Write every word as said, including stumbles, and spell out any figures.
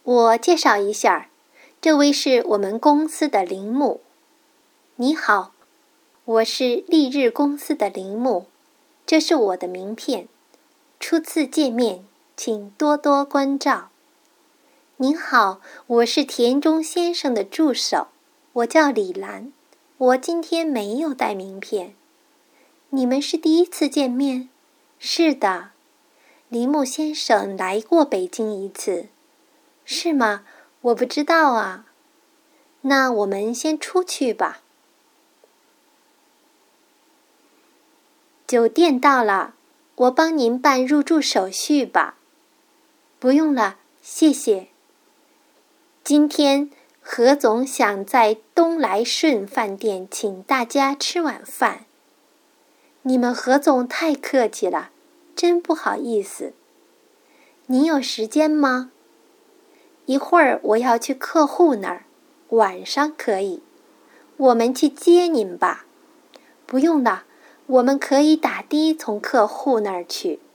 我介绍一下，这位是我们公司的铃木。你好，我是丽日公司的铃木，这是我的名片。初次见面，请多多关照。您好，我是田中先生的助手，我叫李兰，我今天没有带名片。你们是第一次见面？是的，铃木先生来过北京一次。是吗？我不知道啊。那我们先出去吧。酒店到了，我帮您办入住手续吧。不用了，谢谢。今天何总想在东来顺饭店请大家吃晚饭。你们何总太客气了，真不好意思。您有时间吗？一会儿我要去客户那儿，晚上可以。我们去接您吧。不用了，我们可以打的从客户那儿去。